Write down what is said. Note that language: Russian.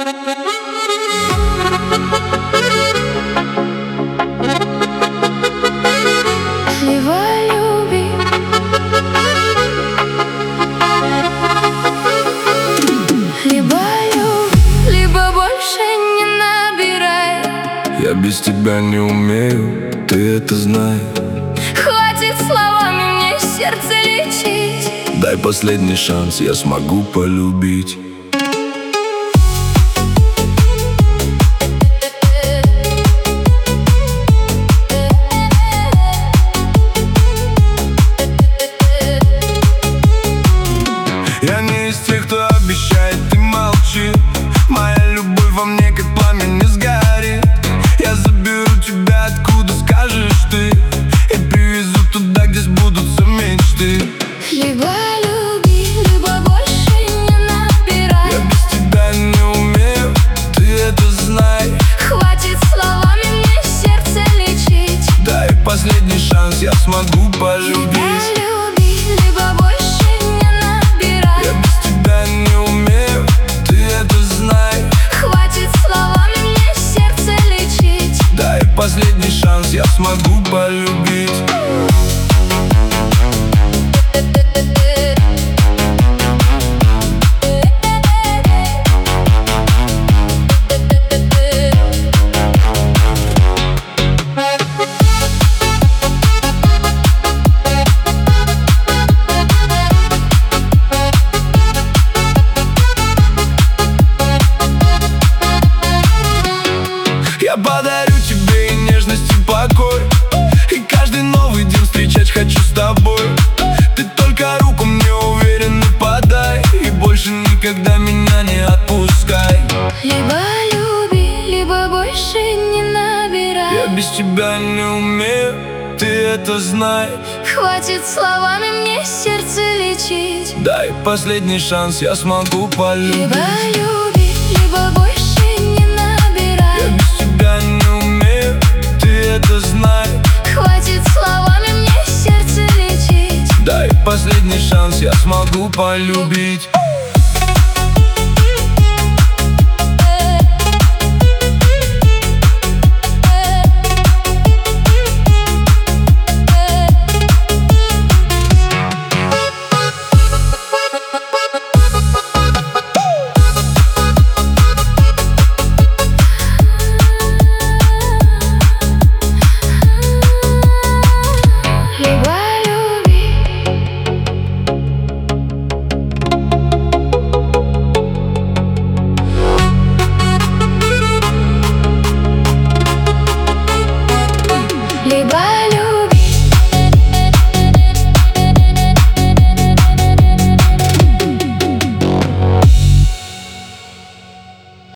Либо люби, либо больше не набирай. Я без тебя не умею, ты это знаешь. Хватит словами мне сердце лечить. Дай последний шанс, я смогу полюбить. Я не из тех, кто обещает и молчит. Моя любовь во мне как пламя не сгорит. Я заберу тебя откуда скажешь ты, и привезу туда, где сбудутся мечты. Либо люби, либо больше не набирай. Я без тебя не умею, ты это знай. Хватит словами мне сердце лечить. Дай последний шанс, я смогу полюбить. Либо люби, либо больше не набирай. Я без тебя не умею, ты это знай. Хватит словами мне сердце лечить. Дай последний шанс, я смогу полюбить. Я подарю тебе и нежность, и покой, и каждый новый день встречать хочу с тобой. Ты только руку мне уверенно подай, и больше никогда меня не отпускай. Либо люби, либо больше не набирай. Я без тебя не умею, ты это знай. Хватит словами мне сердце лечить. Дай последний шанс, я смогу полюбить. Либо люби, либо больше не набирай. Я без тебя не умею, ты это знай. Хватит словами мне сердце лечить. Дай последний шанс, я смогу полюбить.